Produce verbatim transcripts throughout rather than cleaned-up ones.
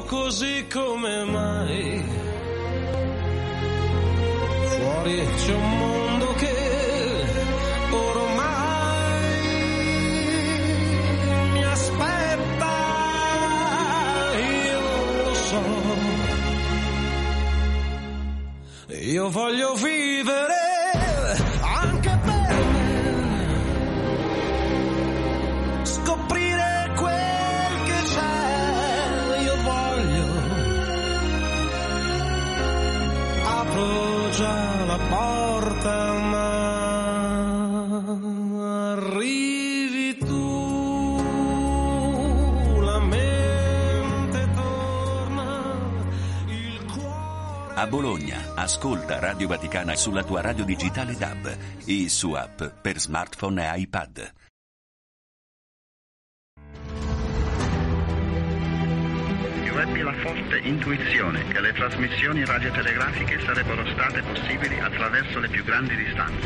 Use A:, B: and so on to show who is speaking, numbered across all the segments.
A: vivo così come mai. Fuori c'è un mondo che ormai mi aspetta, io lo so. Io voglio vivere anche per me, scoprire quel che c'è. Io voglio, apro già la porta, ma arrivi tu, la mente torna, il cuore.
B: A Bologna, ascolta Radio Vaticana sulla tua radio digitale D A B e su app per smartphone e iPad.
C: Io ebbi la forte intuizione che le trasmissioni radiotelegrafiche sarebbero state possibili attraverso le più grandi distanze.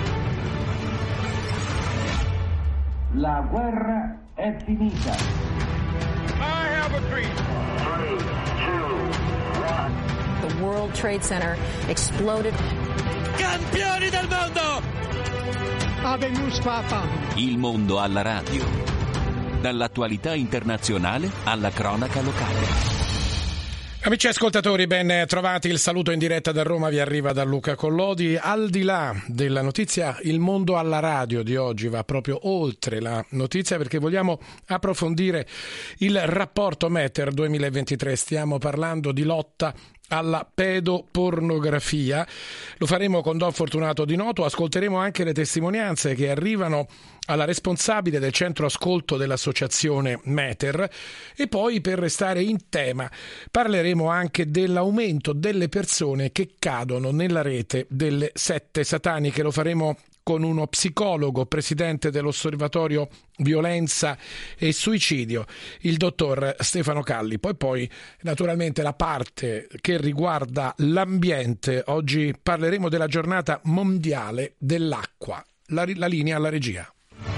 D: La guerra è finita.
E: I have a dream.
D: three, two, one.
F: The World Trade Center exploded.
E: Campioni del mondo!
G: Habemus Papa.
B: Il mondo alla radio. Dall'attualità internazionale alla cronaca locale.
H: Amici ascoltatori, ben trovati. Il saluto in diretta da Roma vi arriva da Luca Collodi. Al di là della notizia, il mondo alla radio di oggi va proprio oltre la notizia, perché vogliamo approfondire il rapporto Meter duemilaventitré. Stiamo parlando di lotta alla pedopornografia. Lo faremo con Don Fortunato Di Noto. Ascolteremo anche le testimonianze che arrivano alla responsabile del centro ascolto dell'associazione Meter, e poi, per restare in tema, parleremo anche dell'aumento delle persone che cadono nella rete delle sette sataniche. Lo faremo con uno psicologo, presidente dell'Osservatorio Violenza e Suicidio, il dottor Stefano Calli. Poi poi naturalmente la parte che riguarda l'ambiente. Oggi parleremo della giornata mondiale dell'acqua. La, la linea alla regia.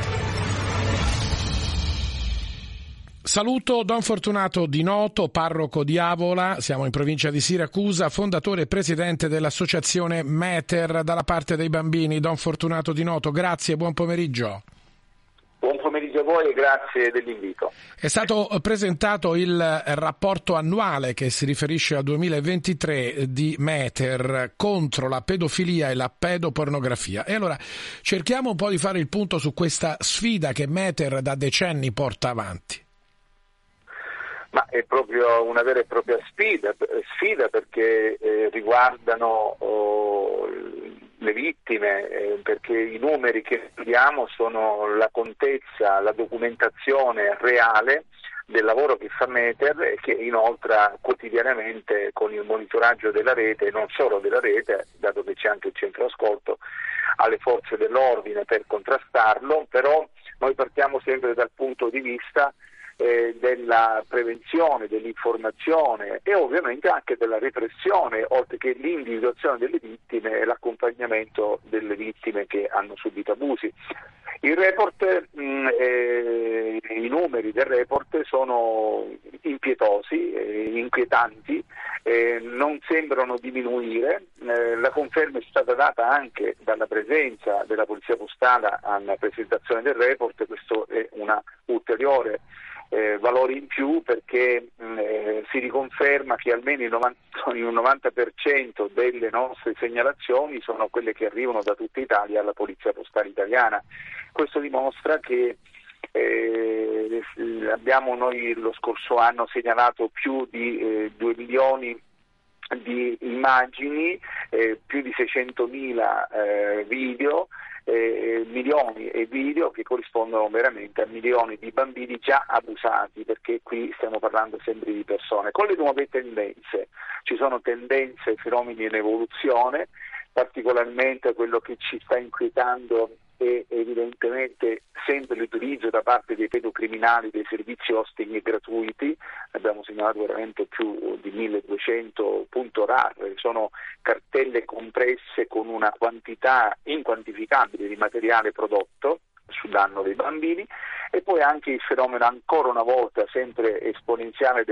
H: Saluto Don Fortunato Di Noto, parroco di Avola, siamo in provincia di Siracusa, fondatore e presidente dell'associazione Meter dalla parte dei bambini. Don Fortunato Di Noto, grazie, buon pomeriggio.
I: Buon pomeriggio a voi e grazie dell'invito.
H: È stato presentato il rapporto annuale che si riferisce al duemilaventitré di Meter contro la pedofilia e la pedopornografia. E allora cerchiamo un po' di fare il punto su questa sfida che Meter da decenni porta avanti.
I: Ma è proprio una vera e propria sfida, sfida perché eh, riguardano oh, le vittime, eh, perché i numeri che vediamo sono la contezza, la documentazione reale del lavoro che fa Meter e che inoltra quotidianamente con il monitoraggio della rete, e non solo della rete, dato che c'è anche il centro ascolto, alle forze dell'ordine per contrastarlo. Però noi partiamo sempre dal punto di vista Eh, della prevenzione, dell'informazione e ovviamente anche della repressione, oltre che l'individuazione delle vittime e l'accompagnamento delle vittime che hanno subito abusi. Il report, mh, eh, i numeri del report sono impietosi, eh, inquietanti, eh, non sembrano diminuire. Eh, la conferma è stata data anche dalla presenza della Polizia Postale alla presentazione del report. Questo è una ulteriore Eh, valori in più, perché eh, si riconferma che almeno il novanta, il novanta per cento delle nostre segnalazioni sono quelle che arrivano da tutta Italia alla Polizia Postale Italiana. Questo dimostra che eh, abbiamo noi lo scorso anno segnalato più di eh, due milioni di immagini, eh, più di seicentomila eh, video, Eh, milioni e video che corrispondono veramente a milioni di bambini già abusati, perché qui stiamo parlando sempre di persone con le nuove tendenze. Ci sono tendenze, fenomeni in evoluzione, particolarmente quello che ci sta inquietando è evidentemente sempre l'utilizzo da parte dei pedocriminali dei servizi hosting gratuiti. Abbiamo segnalato veramente più di milleduecento punto rar, sono cartelle compresse con una quantità inquantificabile di materiale prodotto sul danno dei bambini, e poi anche il fenomeno ancora una volta sempre esponenziale della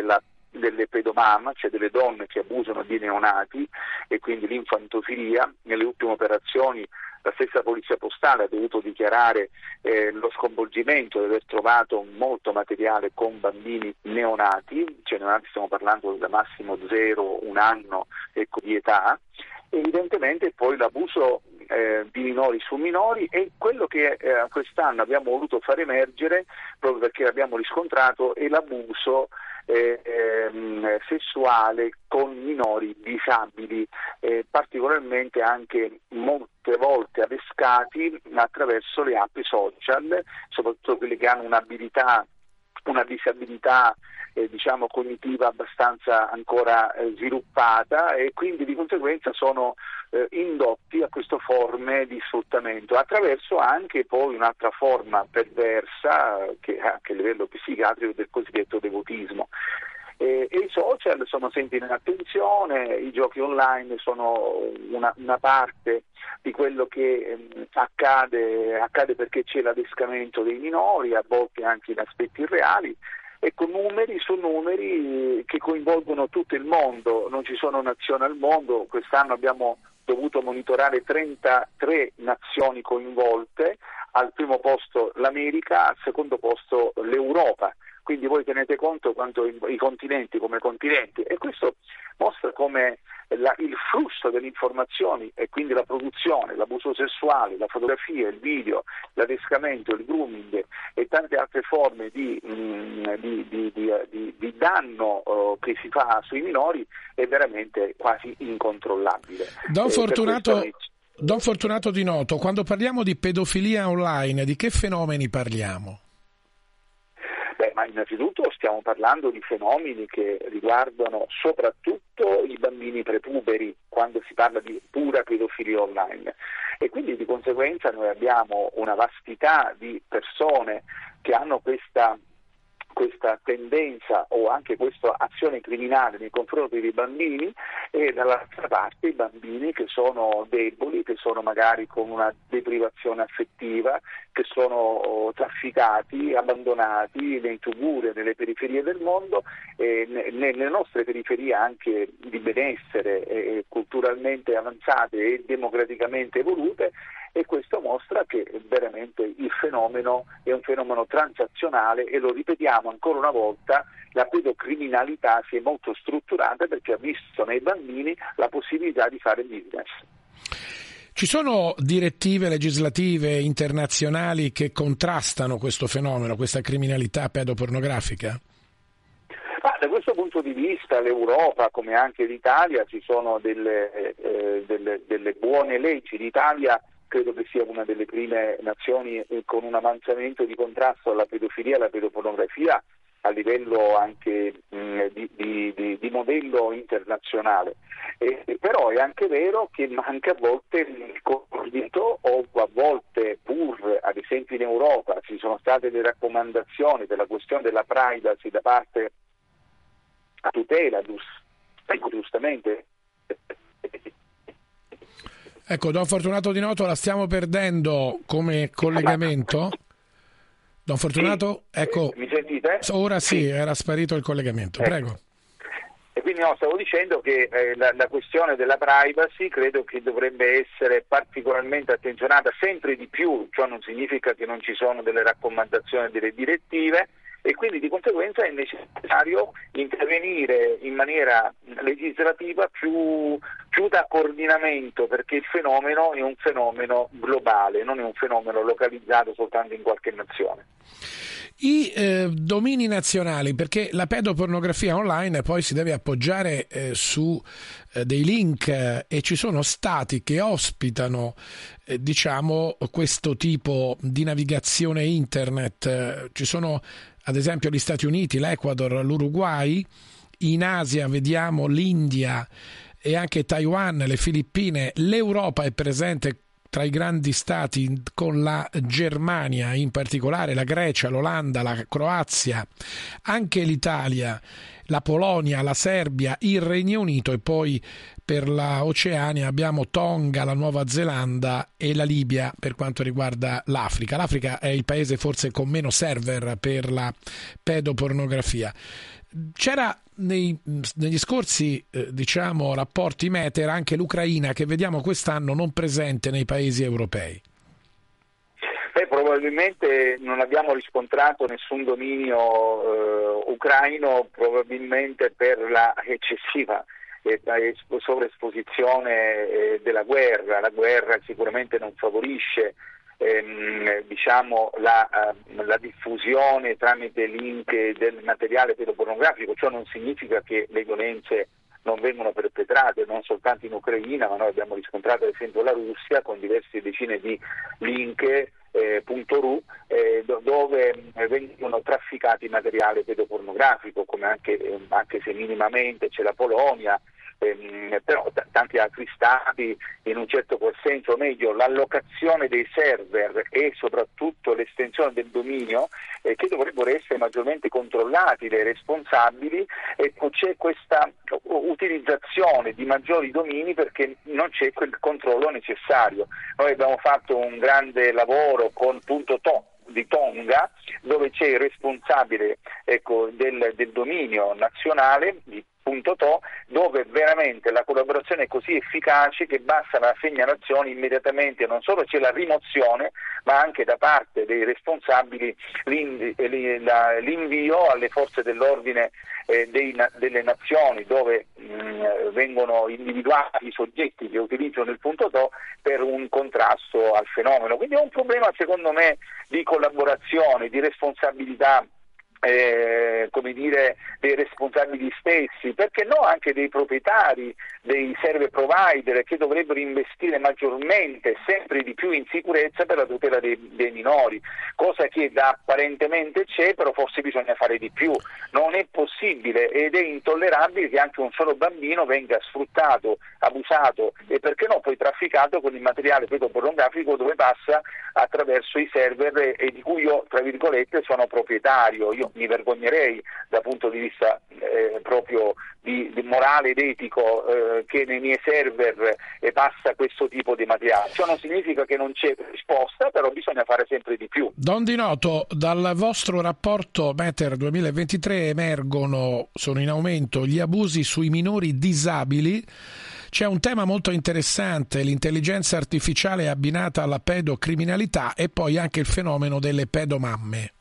I: delle pedomam, cioè delle donne che abusano di neonati, e quindi l'infantofilia. Nelle ultime operazioni la stessa polizia postale ha dovuto dichiarare eh, lo sconvolgimento di aver trovato molto materiale con bambini neonati, cioè neonati stiamo parlando da massimo zero, un anno ecco, di età. Evidentemente poi l'abuso eh, di minori su minori è quello che eh, quest'anno abbiamo voluto far emergere, proprio perché l'abbiamo riscontrato, è l'abuso eh, ehm, sessuale con minori disabili, eh, particolarmente anche molte volte adescati attraverso le app social, soprattutto quelli che hanno un'abilità, una disabilità Eh, diciamo cognitiva abbastanza ancora eh, sviluppata, e quindi di conseguenza sono eh, indotti a queste forme di sfruttamento, attraverso anche poi un'altra forma perversa eh, che anche a livello psichiatrico del cosiddetto devotismo. E, e i social sono sempre in attenzione, i giochi online sono una, una parte di quello che eh, accade, accade perché c'è l'adescamento dei minori, a volte anche in aspetti irreali, e con numeri su numeri che coinvolgono tutto il mondo, non ci sono nazioni al mondo. Quest'anno abbiamo dovuto monitorare trentatré nazioni coinvolte, al primo posto l'America, al secondo posto l'Europa. Quindi voi tenete conto quanto i, i continenti come continenti, e questo mostra come la, il flusso delle informazioni, e quindi la produzione, l'abuso sessuale, la fotografia, il video, l'adescamento, il grooming e tante altre forme di, mh, di, di, di, di, di danno uh, che si fa sui minori è veramente quasi incontrollabile.
H: Don Fortunato,
I: questo...
H: Don Fortunato Di Noto, quando parliamo di pedofilia online, di che fenomeni parliamo?
I: Beh, ma innanzitutto stiamo parlando di fenomeni che riguardano soprattutto i bambini prepuberi, quando si parla di pura pedofilia online, e quindi di conseguenza noi abbiamo una vastità di persone che hanno questa questa tendenza o anche questa azione criminale nei confronti dei bambini, e dall'altra parte i bambini che sono deboli, che sono magari con una deprivazione affettiva, che sono trafficati, abbandonati nei tuguri, nelle periferie del mondo, e nelle nostre periferie anche di benessere, e culturalmente avanzate e democraticamente evolute. E questo mostra che veramente il fenomeno è un fenomeno transazionale, e lo ripetiamo ancora una volta, la pedocriminalità si è molto strutturata perché ha visto nei bambini la possibilità di fare business.
H: Ci sono direttive legislative internazionali che contrastano questo fenomeno, questa criminalità pedopornografica?
I: Ma da questo punto di vista l'Europa, come anche l'Italia, ci sono delle, eh, delle, delle buone leggi. L'Italia credo che sia una delle prime nazioni con un avanzamento di contrasto alla pedofilia e alla pedopornografia a livello anche mh, di, di, di, di modello internazionale. E, però è anche vero che manca a volte il coordinamento, o a volte pur, ad esempio in Europa, ci sono state le raccomandazioni per la questione della privacy da parte a tutela, giustamente.
H: Ecco, Don Fortunato Di Noto, la stiamo perdendo come collegamento. Don Fortunato, sì. Ecco.
I: Mi sentite?
H: Ora sì,
I: sì.
H: Era sparito il collegamento,
I: ecco.
H: Prego.
I: E quindi no, stavo dicendo che eh, la, la questione della privacy credo che dovrebbe essere particolarmente attenzionata sempre di più, ciò non significa che non ci sono delle raccomandazioni, delle direttive, e quindi di conseguenza è necessario intervenire in maniera legislativa più, più da coordinamento, perché il fenomeno è un fenomeno globale, non è un fenomeno localizzato soltanto in qualche nazione.
H: I eh, domini nazionali, perché la pedopornografia online poi si deve appoggiare eh, su eh, dei link eh, e ci sono stati che ospitano eh, diciamo questo tipo di navigazione internet. Eh, ci sono ad esempio gli Stati Uniti, l'Ecuador, l'Uruguay. In Asia vediamo l'India e anche Taiwan, le Filippine. L'Europa è presente tra i grandi stati, con la Germania in particolare, la Grecia, l'Olanda, la Croazia, anche l'Italia, la Polonia, la Serbia, il Regno Unito e poi per la Oceania abbiamo Tonga, la Nuova Zelanda e la Libia per quanto riguarda l'Africa. L'Africa è il paese forse con meno server per la pedopornografia. C'era nei, negli scorsi eh, diciamo rapporti Meter anche l'Ucraina, che vediamo quest'anno non presente nei paesi europei.
I: Beh, probabilmente non abbiamo riscontrato nessun dominio eh, ucraino, probabilmente per la eccessiva eh, sovraesposizione eh, della guerra. La guerra sicuramente non favorisce ehm, diciamo la, eh, la diffusione tramite link del materiale pedopornografico. Ciò non significa che le violenze non vengono perpetrate non soltanto in Ucraina, ma noi abbiamo riscontrato ad esempio la Russia con diverse decine di link eh, .ru eh, dove vengono trafficati materiale pedopornografico, come anche, eh, anche se minimamente c'è la Polonia, ehm, però t- tanti altri stati in un certo qual senso, o meglio l'allocazione dei server e soprattutto l'estensione del dominio eh, che dovrebbero essere maggiormente controllati dai responsabili. Ecco, c'è questa utilizzazione di maggiori domini perché non c'è quel controllo necessario. Noi abbiamo fatto un grande lavoro con punto to di Tonga, dove c'è il responsabile ecco, del, del dominio nazionale di punto to, dove veramente la collaborazione è così efficace che basta la segnalazione immediatamente, non solo c'è la rimozione, ma anche da parte dei responsabili l'invio alle forze dell'ordine eh, dei, delle nazioni, dove mh, vengono individuati i soggetti che utilizzano il punto to per un contrasto al fenomeno. Quindi è un problema secondo me di collaborazione, di responsabilità Eh, come dire, dei responsabili stessi, perché no anche dei proprietari, dei server provider che dovrebbero investire maggiormente, sempre di più in sicurezza per la tutela dei, dei minori, cosa che da apparentemente c'è, però forse bisogna fare di più. Non è possibile ed è intollerabile che anche un solo bambino venga sfruttato, abusato e perché no poi trafficato con il materiale pedopornografico dove passa attraverso i server e, e di cui io tra virgolette sono proprietario. Io mi vergognerei dal punto di vista eh, proprio di, di morale ed etico eh, che nei miei server eh, passa questo tipo di materiale. Ciò non significa che non c'è risposta, però bisogna fare sempre di più.
H: Don Di Noto, dal vostro rapporto Meter duemilaventitré emergono, sono in aumento gli abusi sui minori disabili. C'è un tema molto interessante, l'intelligenza artificiale abbinata alla pedocriminalità e poi anche il fenomeno delle pedomamme.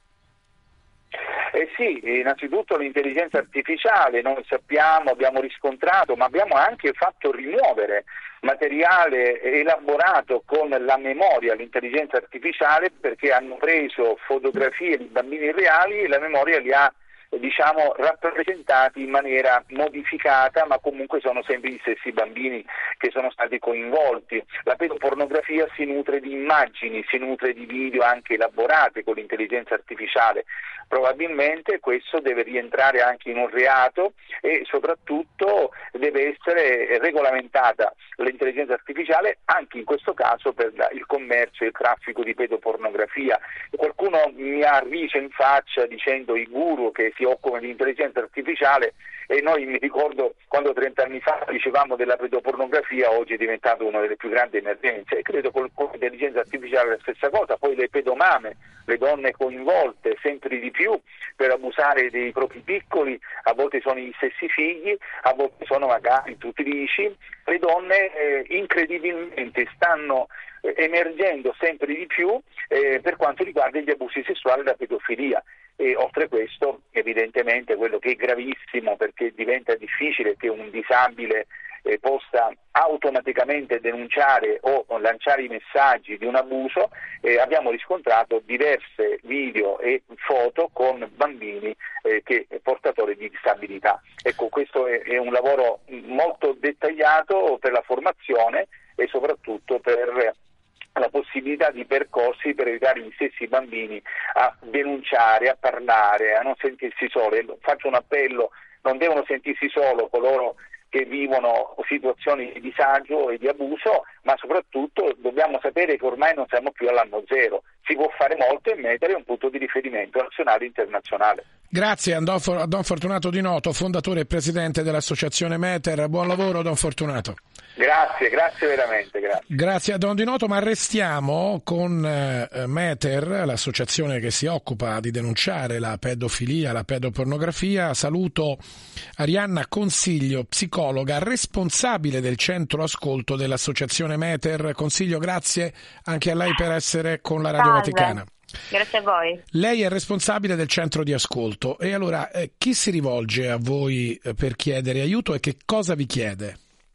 I: Eh sì, innanzitutto l'intelligenza artificiale, noi sappiamo, abbiamo riscontrato, ma abbiamo anche fatto rimuovere materiale elaborato con la memoria, l'intelligenza artificiale, perché hanno preso fotografie di bambini reali e la memoria li ha diciamo rappresentati in maniera modificata, ma comunque sono sempre gli stessi bambini che sono stati coinvolti. La pedopornografia si nutre di immagini, si nutre di video anche elaborate con l'intelligenza artificiale. Probabilmente questo deve rientrare anche in un reato e soprattutto deve essere regolamentata l'intelligenza artificiale anche in questo caso per il commercio e il traffico di pedopornografia. Qualcuno mi ha riso in faccia dicendo i guru che si occupano di intelligenza artificiale e noi mi ricordo quando trent'anni fa dicevamo della pedopornografia, oggi è diventato una delle più grandi emergenze e credo con l'intelligenza artificiale la stessa cosa. Poi le pedomame, le donne coinvolte sempre di più per abusare dei propri piccoli, a volte sono gli stessi figli, a volte sono magari tutrici. Le donne eh, incredibilmente stanno eh, emergendo sempre di più eh, per quanto riguarda gli abusi sessuali e la pedofilia. E oltre a questo evidentemente quello che è gravissimo, perché diventa difficile che un disabile eh, possa automaticamente denunciare o lanciare i messaggi di un abuso, eh, abbiamo riscontrato diverse video e foto con bambini eh, che portatori di disabilità. Ecco, questo è, è un lavoro molto dettagliato per la formazione e soprattutto per la possibilità di percorsi per aiutare gli stessi bambini a denunciare, a parlare, a non sentirsi soli. Faccio un appello, non devono sentirsi solo coloro che vivono situazioni di disagio e di abuso, ma soprattutto dobbiamo sapere che ormai non siamo più all'anno zero, si può fare molto e Meter è un punto di riferimento nazionale e internazionale.
H: Grazie a Don Fortunato Di Noto, fondatore e presidente dell'associazione Meter. Buon lavoro, Don Fortunato.
I: Grazie, grazie veramente. Grazie,
H: grazie a Don Di Noto, ma restiamo con eh, Meter, l'associazione che si occupa di denunciare la pedofilia, la pedopornografia. Saluto Arianna Consiglio, psicologa, responsabile del centro ascolto dell'associazione Meter. Consiglio, grazie anche a lei per essere con la Radio
J: Salve.
H: Vaticana.
J: Grazie a voi.
H: Lei è responsabile del centro di ascolto e allora eh, chi si rivolge a voi eh, per chiedere aiuto e che cosa vi chiede?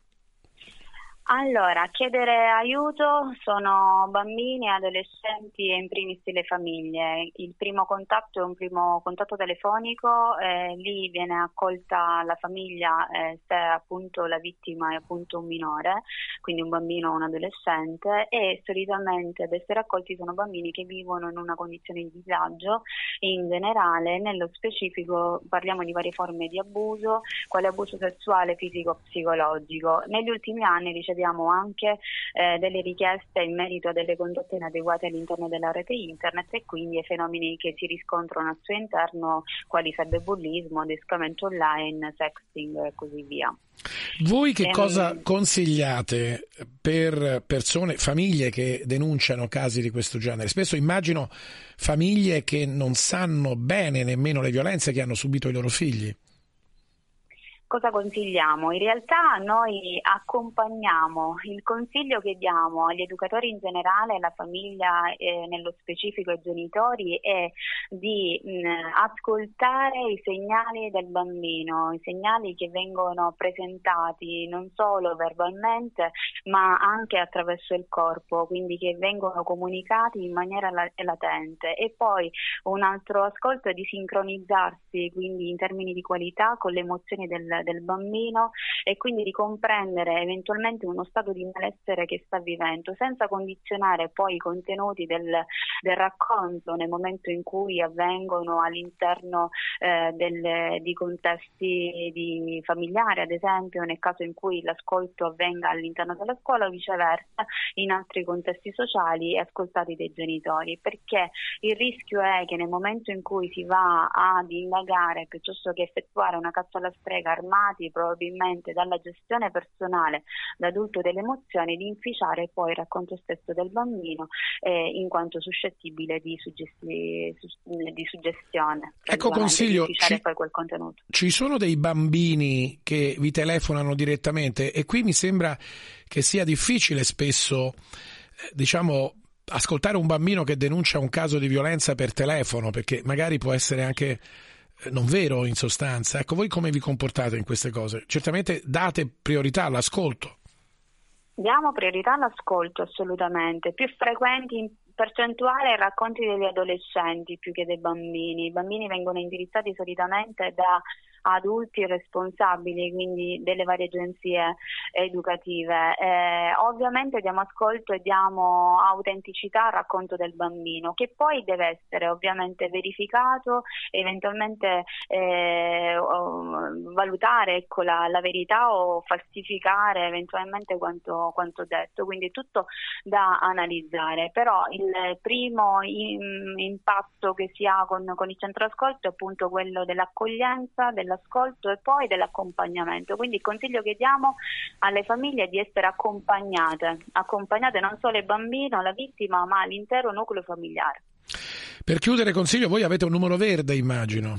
J: Allora, chiedere aiuto sono bambini, adolescenti e in primis le famiglie. Il primo contatto è un primo contatto telefonico, eh, lì viene accolta la famiglia eh, se appunto la vittima è appunto un minore, quindi un bambino o un adolescente, e solitamente ad essere accolti sono bambini che vivono in una condizione di disagio. In generale, nello specifico parliamo di varie forme di abuso, quale abuso sessuale, fisico, psicologico. Negli ultimi anni riceviamo Abbiamo anche eh, delle richieste in merito a delle condotte inadeguate all'interno della rete internet e quindi ai fenomeni che si riscontrano al suo interno, quali cyberbullismo, adescamento online, sexting e così via.
H: Voi che
J: ehm...
H: cosa consigliate per persone, famiglie che denunciano casi di questo genere? Spesso immagino famiglie che non sanno bene nemmeno le violenze che hanno subito i loro figli.
J: Cosa consigliamo? In realtà noi accompagniamo, il consiglio che diamo agli educatori in generale, alla famiglia e nello specifico ai genitori è di mh, ascoltare i segnali del bambino, i segnali che vengono presentati non solo verbalmente ma anche attraverso il corpo, quindi che vengono comunicati in maniera latente, e poi un altro ascolto è di sincronizzarsi, quindi in termini di qualità, con le emozioni del del bambino e quindi di comprendere eventualmente uno stato di malessere che sta vivendo, senza condizionare poi i contenuti del, del racconto nel momento in cui avvengono all'interno eh, del, di contesti di familiari, ad esempio nel caso in cui l'ascolto avvenga all'interno della scuola o viceversa in altri contesti sociali ascoltati dai genitori, perché il rischio è che nel momento in cui si va ad indagare piuttosto che effettuare una caccia alla strega armati probabilmente dalla gestione personale da adulto delle emozioni, di inficiare poi il racconto stesso del bambino eh, in quanto suscettibile di, suggesti- di suggestione.
H: Ecco, consiglio, ci,
J: poi quel contenuto.
H: Ci sono dei bambini che vi telefonano direttamente e qui mi sembra che sia difficile spesso, eh, diciamo, ascoltare un bambino che denuncia un caso di violenza per telefono, perché magari può essere anche non vero in sostanza. Ecco, voi come vi comportate in queste cose? Certamente date priorità all'ascolto.
J: Diamo priorità all'ascolto, assolutamente. Più frequenti in percentuale i racconti degli adolescenti più che dei bambini. I bambini vengono indirizzati solitamente da adulti responsabili, quindi delle varie agenzie educative. Eh, ovviamente diamo ascolto e diamo autenticità al racconto del bambino, che poi deve essere ovviamente verificato, eventualmente eh, valutare ecco, la, la verità o falsificare eventualmente quanto, quanto detto, quindi tutto da analizzare. Però il primo in, impatto che si ha con, con il centro ascolto è appunto quello dell'accoglienza, della ascolto e poi dell'accompagnamento. Quindi il consiglio che diamo alle famiglie è di essere accompagnate, accompagnate non solo il bambino, la vittima, ma l'intero nucleo familiare.
H: Per chiudere, consiglio, voi avete un numero verde, immagino.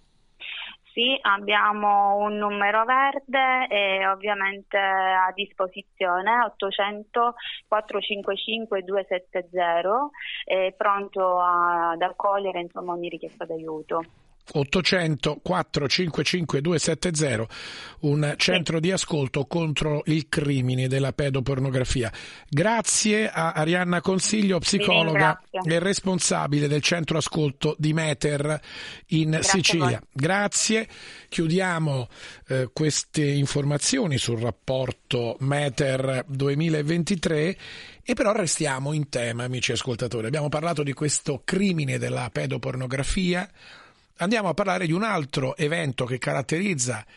J: Sì, abbiamo un numero verde e ovviamente a disposizione ottocento quattrocentocinquantacinque duecentosettanta, è pronto ad accogliere insomma ogni richiesta d'aiuto.
H: ottocento quattrocentocinquantacinque duecentosettanta, un centro sì. di ascolto contro il crimine della pedopornografia. Grazie a Arianna Consiglio, psicologa e responsabile del centro ascolto di Meter in
J: Grazie
H: Sicilia. Grazie. Chiudiamo eh, queste informazioni sul rapporto Meter duemilaventitré e però restiamo in tema, amici ascoltatori. Abbiamo parlato di questo crimine della pedopornografia. Andiamo a parlare di un altro evento che caratterizza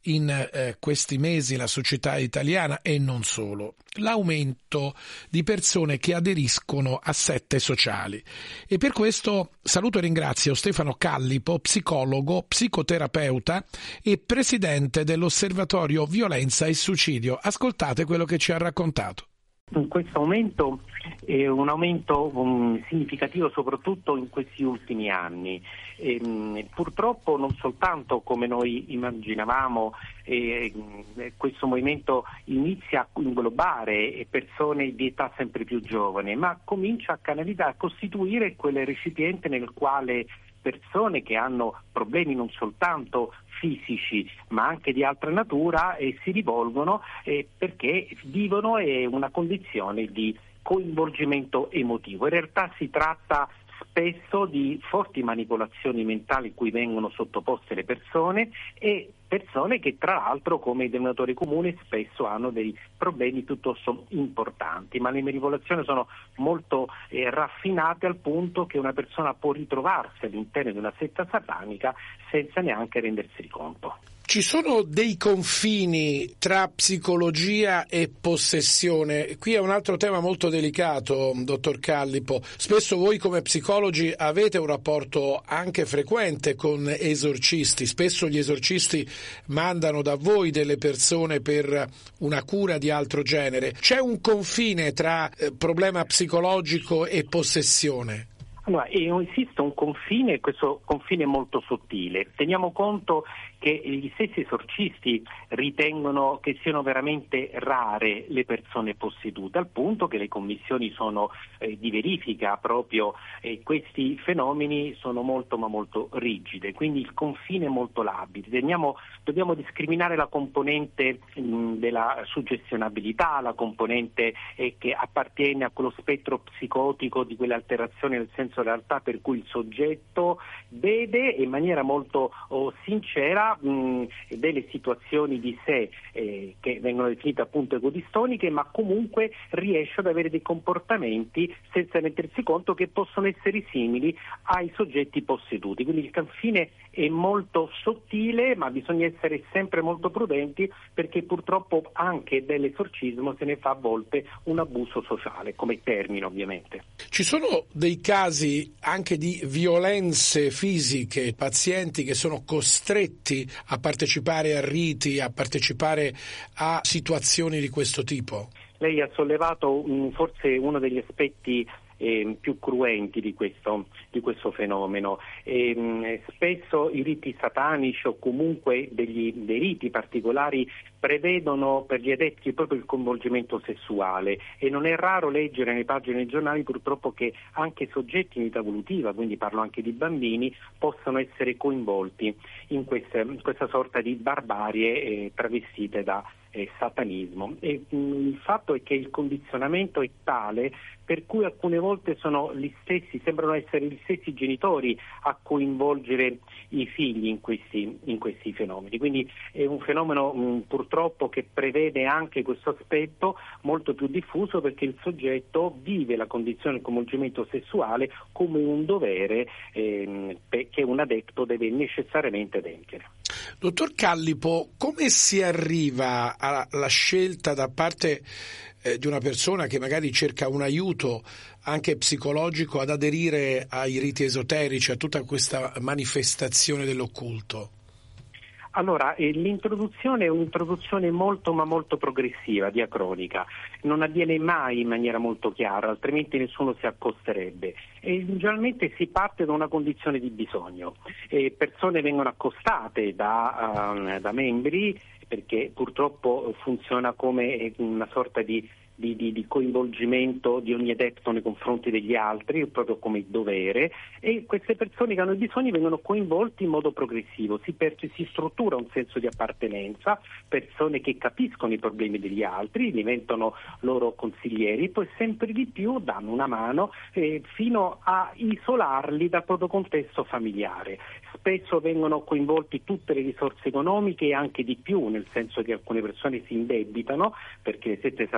H: in eh, questi mesi la società italiana e non solo. L'aumento di persone che aderiscono a sette sociali. E per questo saluto e ringrazio Stefano Callipo, psicologo, psicoterapeuta e presidente dell'Osservatorio Violenza e Suicidio. Ascoltate quello che ci ha raccontato.
K: Questo aumento è un aumento um, significativo soprattutto in questi ultimi anni. E, um, purtroppo non soltanto come noi immaginavamo eh, questo movimento inizia a inglobare persone di età sempre più giovane, ma comincia a canalizzare, a costituire quel recipiente nel quale persone che hanno problemi non soltanto fisici ma anche di altra natura e si rivolgono eh, perché vivono eh, una condizione di coinvolgimento emotivo. In realtà si tratta spesso di forti manipolazioni mentali cui vengono sottoposte le persone e persone che tra l'altro come denominatore comune spesso hanno dei problemi piuttosto importanti, ma le manipolazioni sono molto eh, raffinate al punto che una persona può ritrovarsi all'interno di una setta satanica senza neanche rendersi conto.
H: Ci sono dei confini tra psicologia e possessione. Qui è un altro tema molto delicato, dottor Callipo. Spesso voi come psicologi avete un rapporto anche frequente con esorcisti. Spesso gli esorcisti mandano da voi delle persone per una cura di altro genere. C'è un confine tra eh, problema psicologico e possessione?
K: Allora, esiste un confine e questo confine è molto sottile. Teniamo conto che gli stessi esorcisti ritengono che siano veramente rare le persone possedute, al punto che le commissioni sono eh, di verifica proprio eh, questi fenomeni sono molto ma molto rigide, quindi il confine è molto labile. Teniamo, dobbiamo discriminare la componente mh, della suggestionabilità, la componente eh, che appartiene a quello spettro psicotico di quelle alterazioni nel senso realtà per cui il soggetto vede in maniera molto oh, sincera mh, delle situazioni di sé eh, che vengono definite appunto egodistoniche, ma comunque riesce ad avere dei comportamenti senza rendersi conto che possono essere simili ai soggetti posseduti. Quindi il confine è molto sottile, ma bisogna essere sempre molto prudenti perché purtroppo anche dell'esorcismo se ne fa a volte un abuso sociale, come termine ovviamente.
H: Ci sono dei casi anche di violenze fisiche, pazienti che sono costretti a partecipare a riti, a partecipare a situazioni di questo tipo?
K: Lei ha sollevato um, forse uno degli aspetti Eh, più cruenti di questo, di questo fenomeno. Eh, spesso i riti satanici o comunque degli, dei riti particolari prevedono per gli adepti proprio il coinvolgimento sessuale e non è raro leggere nelle pagine dei giornali purtroppo che anche soggetti in età evolutiva, quindi parlo anche di bambini, possano essere coinvolti in questa, in questa sorta di barbarie eh, travestite da eh, satanismo. E, mh, il fatto è che il condizionamento è tale per cui alcune volte sono gli stessi, sembrano essere gli stessi genitori a coinvolgere i figli in questi, in questi fenomeni. Quindi è un fenomeno mh, purtroppo che prevede anche questo aspetto molto più diffuso perché il soggetto vive la condizione del coinvolgimento sessuale come un dovere ehm, che un adepto deve necessariamente adempiere.
H: Dottor Callipo, come si arriva alla scelta da parte eh, di una persona che magari cerca un aiuto anche psicologico ad aderire ai riti esoterici, a tutta questa manifestazione dell'occulto?
K: Allora, eh, l'introduzione è un'introduzione molto ma molto progressiva, diacronica, non avviene mai in maniera molto chiara, altrimenti nessuno si accosterebbe. E generalmente si parte da una condizione di bisogno, e persone vengono accostate da, uh, da membri perché purtroppo funziona come una sorta di Di, di, di coinvolgimento di ogni adepto nei confronti degli altri, proprio come dovere, e queste persone che hanno bisogni vengono coinvolti in modo progressivo, si, per, si struttura un senso di appartenenza, persone che capiscono i problemi degli altri, diventano loro consiglieri, poi sempre di più danno una mano eh, fino a isolarli dal proprio contesto familiare. Spesso vengono coinvolti tutte le risorse economiche e anche di più, nel senso che alcune persone si indebitano perché le sette sataniche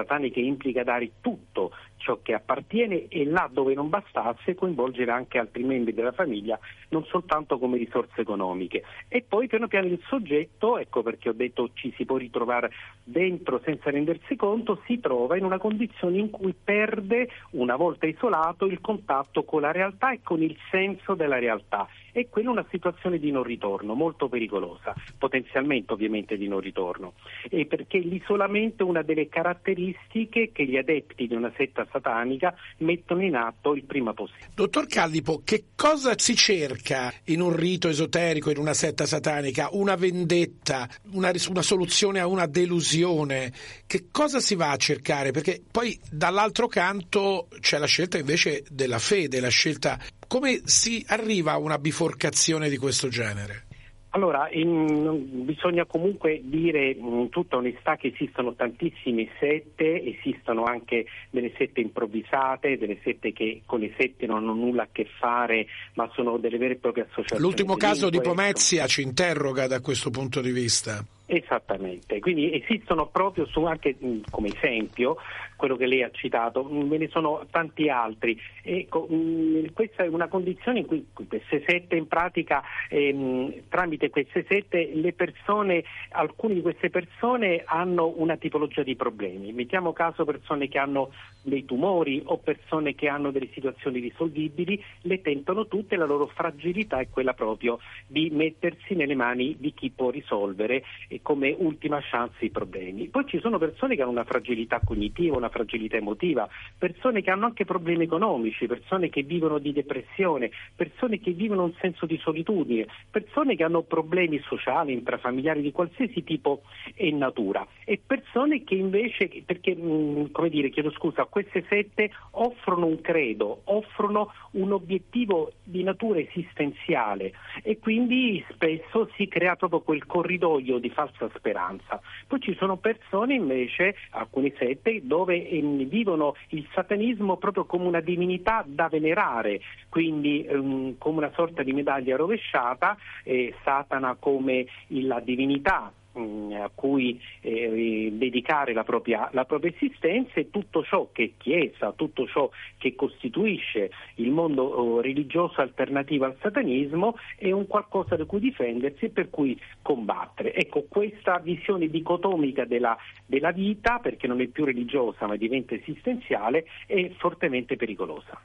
K: implica dare tutto ciò che appartiene e là dove non bastasse coinvolgere anche altri membri della famiglia, non soltanto come risorse economiche. E poi piano piano il soggetto, ecco perché ho detto ci si può ritrovare dentro senza rendersi conto, si trova in una condizione in cui perde, una volta isolato, il contatto con la realtà e con il senso della realtà. E quella è una situazione di non ritorno, molto pericolosa, potenzialmente ovviamente di non ritorno, e perché l'isolamento è una delle caratteristiche che gli adepti di una setta satanica mettono in atto il prima possibile.
H: Dottor Callipo, che cosa si cerca in un rito esoterico, in una setta satanica? Una vendetta, una, una soluzione a una delusione? Che cosa si va a cercare? Perché poi dall'altro canto c'è la scelta invece della fede, la scelta. Come si arriva a una biforcazione di questo genere?
K: Allora, in, bisogna comunque dire in tutta onestà che esistono tantissime sette, esistono anche delle sette improvvisate, delle sette che con le sette non hanno nulla a che fare, ma sono delle vere e proprie associazioni.
H: L'ultimo caso di Pomezia ci interroga da questo punto di vista.
K: Esattamente, quindi esistono proprio su anche come esempio quello che lei ha citato, ve ne sono tanti altri. Ecco, questa è una condizione in cui queste sette in pratica ehm, tramite queste sette le persone, alcune di queste persone hanno una tipologia di problemi. Mettiamo caso persone che hanno dei tumori o persone che hanno delle situazioni risolvibili, le tentano tutte, la loro fragilità è quella proprio di mettersi nelle mani di chi può risolvere come ultima chance i problemi. Poi ci sono persone che hanno una fragilità cognitiva, una fragilità emotiva, persone che hanno anche problemi economici, persone che vivono di depressione, persone che vivono un senso di solitudine, persone che hanno problemi sociali, intrafamiliari di qualsiasi tipo e natura, e persone che invece, perché mh, come dire, chiedo scusa, queste sette offrono un credo, offrono un obiettivo di natura esistenziale e quindi spesso si crea proprio quel corridoio di falsa speranza. Poi ci sono persone invece, alcune sette, dove eh, vivono il satanismo proprio come una divinità da venerare, quindi ehm, come una sorta di medaglia rovesciata, eh, Satana come la divinità a cui eh, dedicare la propria, la propria esistenza, e tutto ciò che è Chiesa, tutto ciò che costituisce il mondo oh, religioso alternativo al satanismo è un qualcosa da cui difendersi e per cui combattere. Ecco, questa visione dicotomica della, della vita, perché non è più religiosa ma diventa esistenziale, è fortemente pericolosa.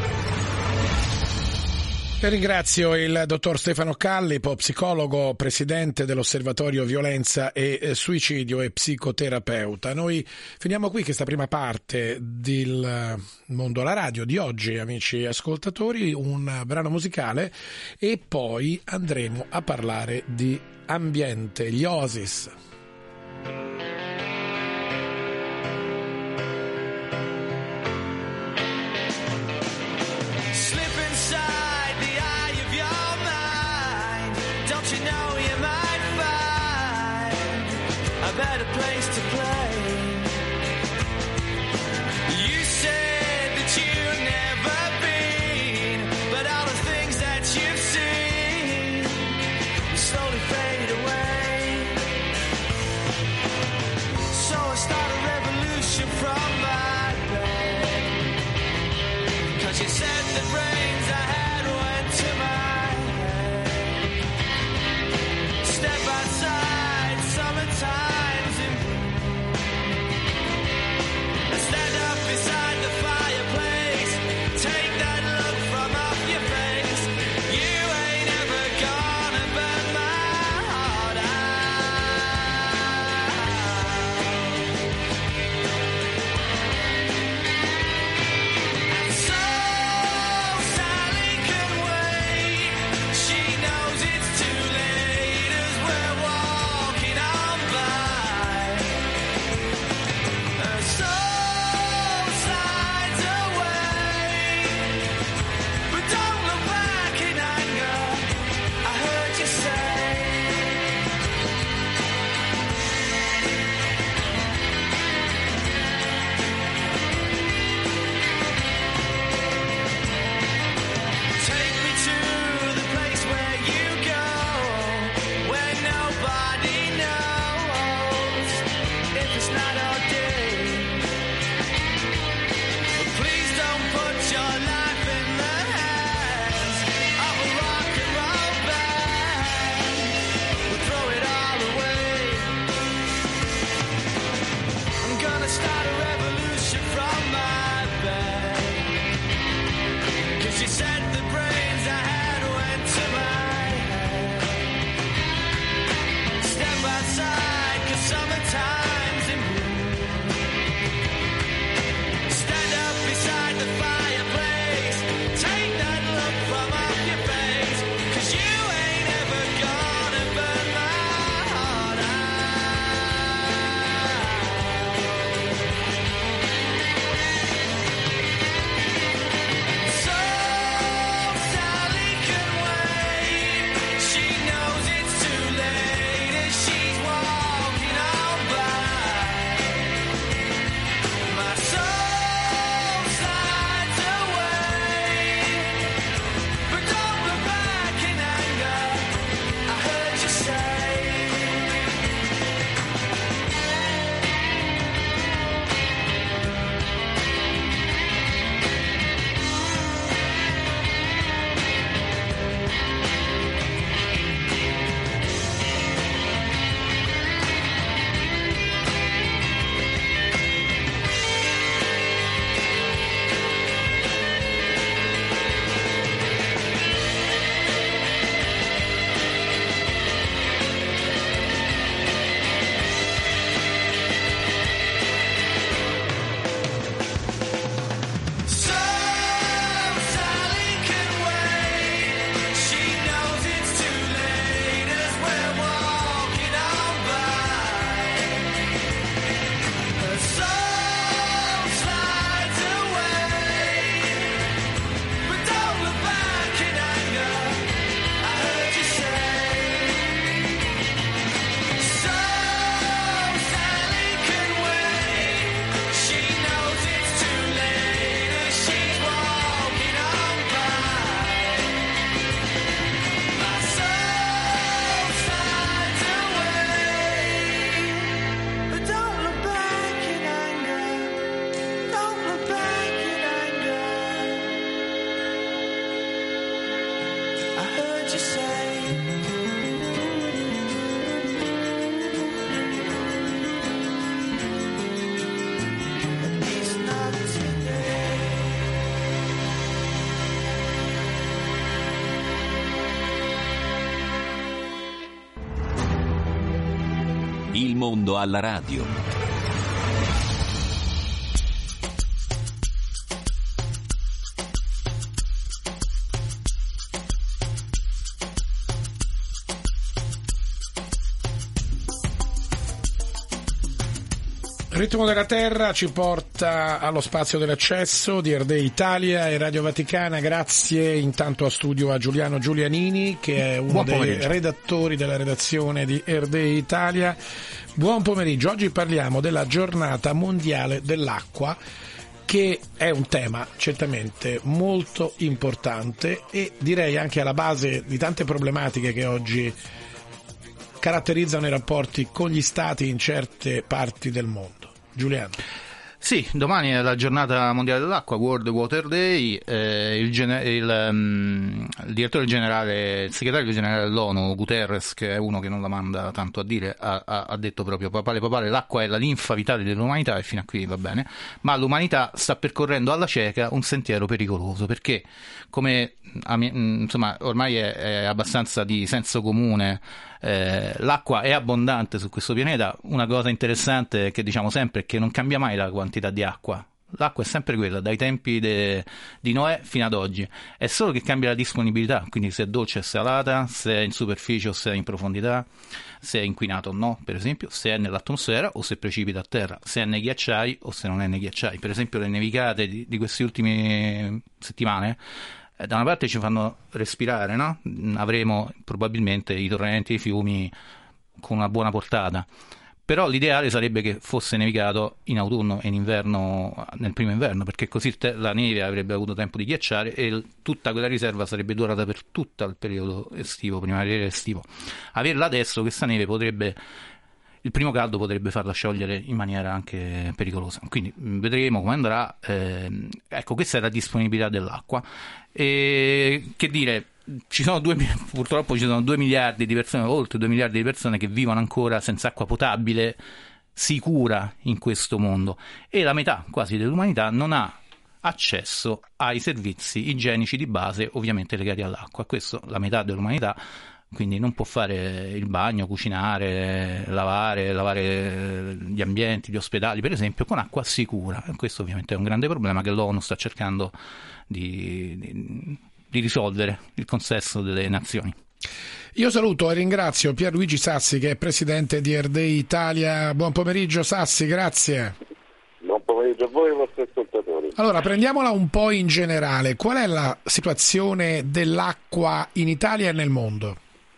H: Ringrazio il dottor Stefano Callipo, psicologo, presidente dell'Osservatorio Violenza e Suicidio e psicoterapeuta. Noi finiamo qui questa prima parte del Mondo alla Radio di oggi, amici ascoltatori, un brano musicale e poi andremo a parlare di ambiente, gli Oasis.
A: Better place to play. You said that you've never been, but all the things that you've seen slowly fade away.
B: Il mondo alla radio.
H: Il ritmo della Terra ci porta allo spazio dell'accesso di R D Italia e Radio Vaticana. Grazie intanto a studio a Giuliano Giulianini, che è uno
L: Buon
H: dei
L: pomeriggio.
H: redattori della redazione di R D Italia. Buon pomeriggio. Oggi parliamo della giornata mondiale dell'acqua, che è un tema certamente molto importante e direi anche alla base di tante problematiche che oggi caratterizzano i rapporti con gli stati in certe parti del mondo. Giuliano.
L: Sì, domani è la giornata mondiale dell'acqua, World Water Day. Eh, il, gene- il, um, il direttore generale, il segretario generale dell'ONU, Guterres, che è uno che non la manda tanto a dire, ha, ha, ha detto proprio: papale papale, l'acqua è la linfa vitale dell'umanità, e fino a qui va bene, ma l'umanità sta percorrendo alla cieca un sentiero pericoloso, perché come insomma ormai è, è abbastanza di senso comune, eh, l'acqua è abbondante su questo pianeta. Una cosa interessante che diciamo sempre è che non cambia mai la quantità di acqua. L'acqua è sempre quella, dai tempi de, di Noè fino ad oggi, è solo che cambia la disponibilità, quindi se è dolce o salata, se è in superficie o se è in profondità, se è inquinato o no, per esempio, se è nell'atmosfera o se precipita a terra, se è nei ghiacciai o se non è nei ghiacciai. Per esempio le nevicate di, di queste ultime settimane eh, da una parte ci fanno respirare, no? Avremo probabilmente i torrenti, i fiumi con una buona portata. Però l'ideale sarebbe che fosse nevicato in autunno e in inverno, nel primo inverno, perché così la neve avrebbe avuto tempo di ghiacciare e tutta quella riserva sarebbe durata per tutto il periodo estivo, primaverile estivo. Averla adesso, questa neve, potrebbe, il primo caldo potrebbe farla sciogliere in maniera anche pericolosa. Quindi vedremo come andrà. Eh, ecco, questa è la disponibilità dell'acqua. E che dire... Ci sono due, purtroppo ci sono due miliardi di persone, oltre due miliardi di persone che vivono ancora senza acqua potabile sicura in questo mondo, e la metà quasi dell'umanità non ha accesso ai servizi igienici di base, ovviamente legati all'acqua. Questo, la metà dell'umanità, quindi non può fare il bagno, cucinare, lavare, lavare gli ambienti, gli ospedali per esempio, con acqua sicura. E questo ovviamente è un grande problema che l'ONU sta cercando di, di di risolvere, il consesso delle nazioni.
H: Io saluto e ringrazio Pierluigi Sassi, che è presidente di R D Italia. Buon pomeriggio Sassi, grazie.
I: Buon pomeriggio a voi e ai vostri ascoltatori.
H: Allora, prendiamola un po' in generale. Qual è la situazione dell'acqua in Italia e nel mondo?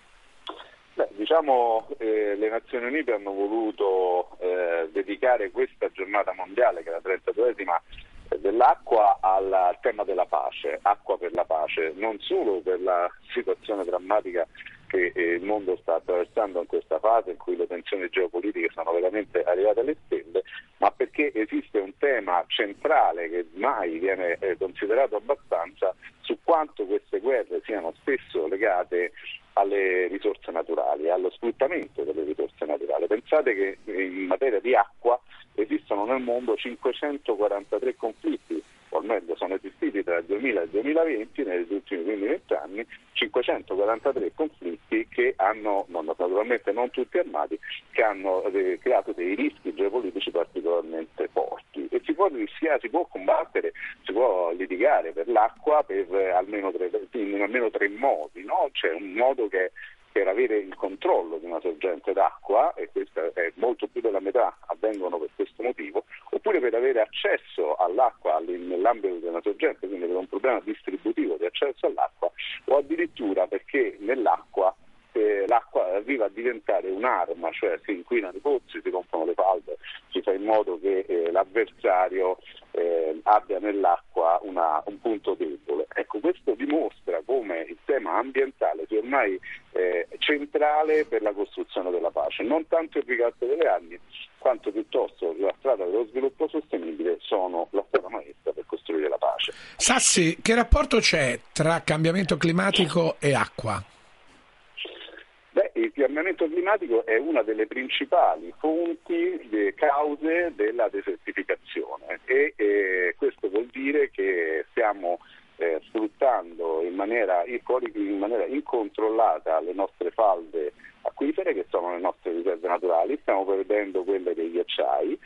I: Beh, diciamo eh, le Nazioni Unite hanno voluto eh, dedicare questa giornata mondiale, che è la trentaduesima, dell'acqua al tema della pace, acqua per la pace, non solo per la situazione drammatica che eh, il mondo sta attraversando in questa fase in cui le tensioni geopolitiche sono veramente arrivate alle stelle, ma perché esiste un tema centrale che mai viene eh, considerato abbastanza, su quanto queste guerre siano spesso legate alle risorse naturali, allo sfruttamento delle risorse naturali. Pensate che in materia di acqua esistono nel mondo cinquecentoquarantatré conflitti, o meglio sono esistiti tra il duemila e il duemilaventi, negli ultimi quindici venti anni, cinquecentoquarantatré conflitti che hanno, non, naturalmente non tutti armati, che hanno eh, creato dei rischi geopolitici particolarmente forti. E si può rischiare, si può combattere, si può litigare per l'acqua per eh, almeno tre, in almeno tre modi, no? C'è un modo che per avere il controllo di una sorgente d'acqua, e questa è molto più della metà avvengono per questo motivo, oppure per avere accesso all'acqua nell'ambito di una sorgente, quindi per un problema distributivo di accesso all'acqua, o addirittura perché nell'acqua eh, l'acqua arriva a diventare un'arma, cioè si inquinano i pozzi, si rompono le falde, si fa in modo che eh, l'avversario eh, abbia nell'acqua una, un punto debole. Ecco, questo dimostra come il tema ambientale sia ormai eh, centrale per la costruzione della pace, non tanto il ricatto delle armi, quanto piuttosto la strada dello sviluppo sostenibile sono la strada maestra per costruire la pace.
H: Sassi, che rapporto c'è tra cambiamento climatico e acqua?
I: Beh, il cambiamento climatico è una delle principali fonti, de cause della desertificazione e eh, questo vuol dire che stiamo eh, sfruttando in maniera, in maniera incontrollata le nostre falde
M: acquifere che sono le nostre riserve naturali, stiamo perdendo quelle dei ghiacciai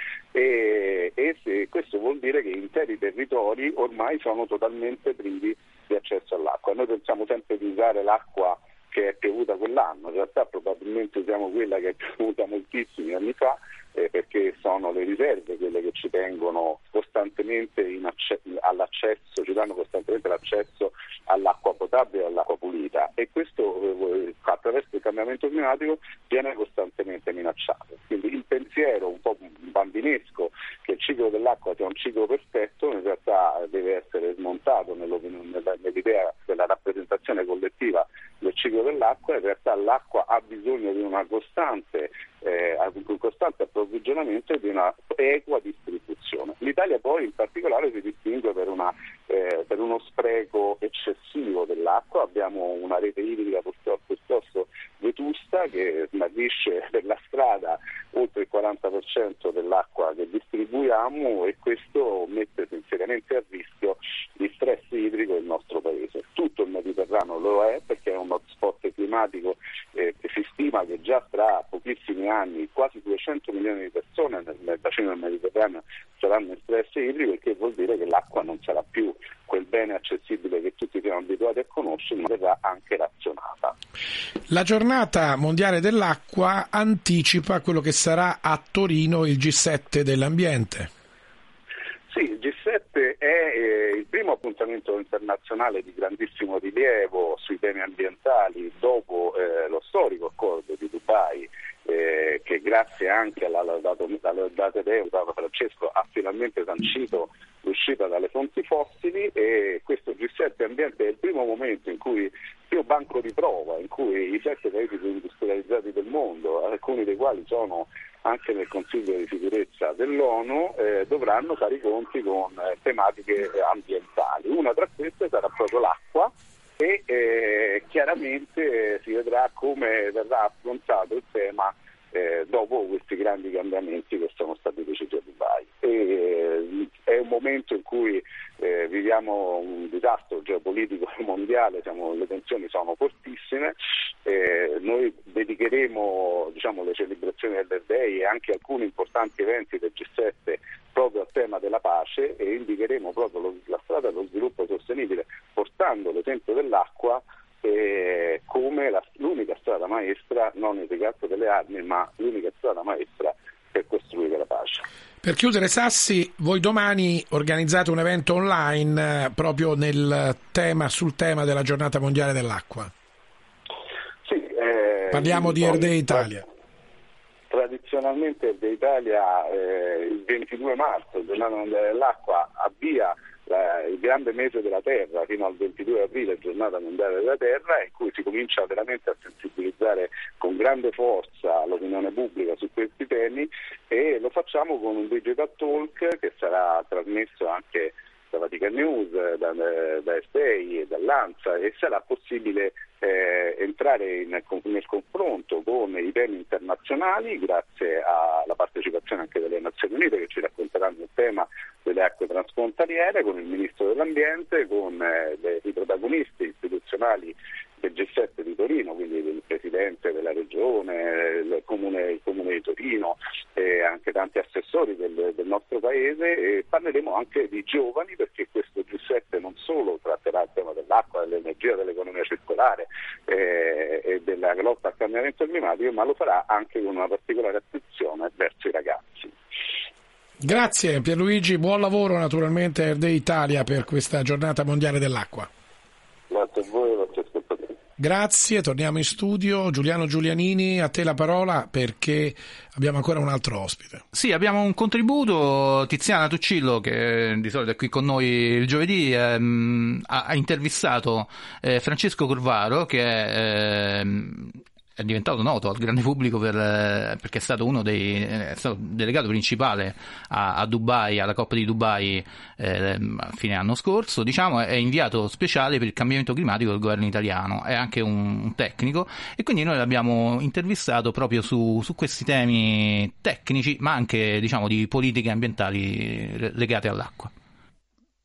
M: e, e se, questo vuol dire che interi territori ormai sono totalmente privi di accesso all'acqua. Noi pensiamo sempre di usare l'acqua che è piovuta quell'anno, in realtà probabilmente usiamo quella che è piovuta moltissimi anni fa, eh, perché sono le riserve quelle che ci tengono costantemente in acce- all'accesso, ci danno costantemente l'accesso all'acqua potabile e all'acqua pulita, e questo eh, attraverso il cambiamento climatico viene costantemente minacciato. Quindi il pensiero un po' bambinesco che il ciclo dell'acqua sia un ciclo perfetto in realtà deve essere smontato nell'idea della rappresentazione collettiva del ciclo dell'acqua. In realtà l'acqua ha bisogno di una costante, eh, un costante approvvigionamento e di una equa distribuzione. L'Italia poi in particolare si distingue per, una, eh, per uno spreco eccessivo dell'acqua. Abbiamo una rete idrica piuttosto vetusta che smarrisce per la strada oltre il quaranta per cento dell'acqua che distribuiamo, e questo mette seriamente a rischio di stress idrico del nostro paese. Tutto il Mediterraneo lo è perché è un hotspot climatico, eh, si stima che già tra pochissimi anni quasi duecento milioni di persone nel, nel bacino del Mediterraneo saranno in stress idrico, il che vuol dire che l'acqua non sarà più quel bene accessibile che tutti siamo abituati a conoscere, ma verrà anche razionata.
H: La giornata mondiale dell'acqua anticipa quello che sarà a Torino il G sette dell'ambiente.
M: Sì, il G sette è eh, il primo appuntamento internazionale di grandissimo rilievo sui temi ambientali dopo eh, lo storico accordo di Dubai, eh, che grazie anche alla data Deo Papa Francesco ha finalmente sancito l'uscita dalle fonti fossili, e questo G sette ambiente è il primo momento in cui, il primo banco di prova in cui i sette paesi più industrializzati del mondo, alcuni dei quali sono anche nel Consiglio di sicurezza dell'ONU, eh, dovranno fare i conti con eh, tematiche ambientali. Una tra queste sarà proprio l'acqua, e eh, chiaramente eh, si vedrà come verrà affrontato il tema eh, dopo questi grandi cambiamenti che sono stati decisi a Dubai. E, eh, è un momento in cui eh, viviamo un disastro geopolitico mondiale, siamo, le tensioni sono fortissime, eh, noi dedicheremo diciamo, le celebrazioni del Day e anche alcuni importanti eventi del G sette proprio al tema della pace, e indicheremo proprio lo, la strada dello sviluppo sostenibile portando l'esempio dell'acqua eh, come la, l'unica strada maestra, non il ricatto delle armi, ma l'unica strada maestra per costruire la pace.
H: Per chiudere, Sassi, voi domani organizzate un evento online eh, proprio nel tema, sul tema della giornata mondiale dell'acqua.
M: Sì, eh,
H: parliamo di Earth Day Italia.
M: Tradizionalmente Earth Day Italia eh, il ventidue marzo, giornata mondiale dell'acqua, avvia la, il grande mese della terra fino al ventidue aprile, giornata mondiale della terra, in cui si comincia veramente a sensibilizzare con grande forza l'opinione pubblica su questi temi, e lo facciamo con un Digital Talk che sarà trasmesso anche da Vatican News, da, da S T A I e dall'ANSA, e sarà possibile eh, entrare in, nel confronto con i temi internazionali grazie alla partecipazione anche delle Nazioni Unite, che ci racconteranno il tema delle acque transfrontaliere, con il Ministro dell'Ambiente, con eh, le, i protagonisti istituzionali del G sette di Torino, quindi il Presidente della Regione, il Comune, il Comune di Torino e anche tanti assessori del, del nostro Paese, e parleremo anche di giovani, perché questo G sette non solo tratterà il tema dell'acqua, dell'energia, dell'economia circolare eh, e della lotta al cambiamento climatico, ma lo farà anche con una particolare attenzione verso i ragazzi.
H: Grazie Pierluigi, buon lavoro naturalmente a Earth Day Italia per questa giornata mondiale dell'acqua.
M: Grazie a voi e ai vostri ascoltatori.
H: Grazie, torniamo in studio. Giuliano Giulianini, a te la parola perché abbiamo ancora un altro ospite.
L: Sì, abbiamo un contributo. Tiziana Tuccillo, che di solito è qui con noi il giovedì, ehm, ha, ha intervistato eh, Francesco Corvaro, che è... Ehm, è diventato noto al grande pubblico per, perché è stato uno dei è stato delegato principale a, a Dubai, alla Coppa di Dubai eh, a fine anno scorso, diciamo, è inviato speciale per il cambiamento climatico del governo italiano, è anche un, un tecnico, e quindi noi l'abbiamo intervistato proprio su, su questi temi tecnici, ma anche diciamo di politiche ambientali legate all'acqua.